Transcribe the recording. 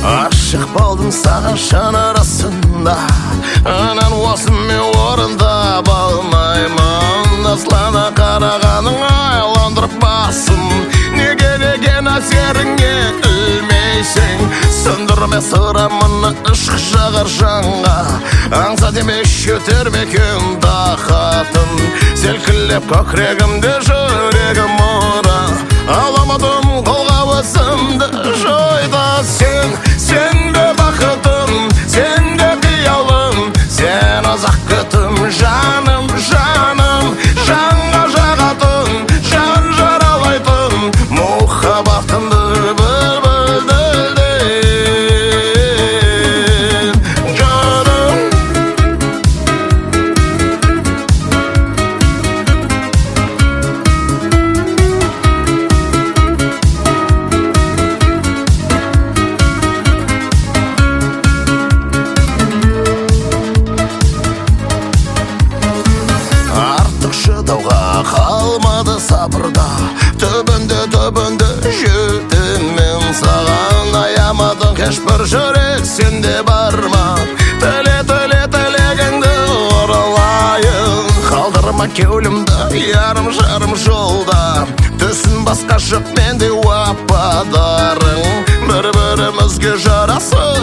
Aşık болдым саған шын арасында, анан осымен орында болмаймын. Аслана қарағаның айландырып басым, неге деген әсеріңе ілмейсің. Сөндірме сұрамыны ұшық жағар жанға, аңса демеш өтермекен тақатын. Селкілеп көкірегімде жүрегім ұра, аламадым қолға өзімді жойда. Сен де бақытым, сен де қиялым, сен ұзақ күтім, жаным, жаным, жанға жағатын, жан жаралайтын, мұхаббатымды қалмады сабырда, түбінде жетем мен саған. Аямадың ешбір жүрек сенде бар ма? Тілегіңді оралайын, қалдырма кеулімді ярым жарым жолда. Түсін басқа жоқ менде уападарың, бір-бірімізге жарасып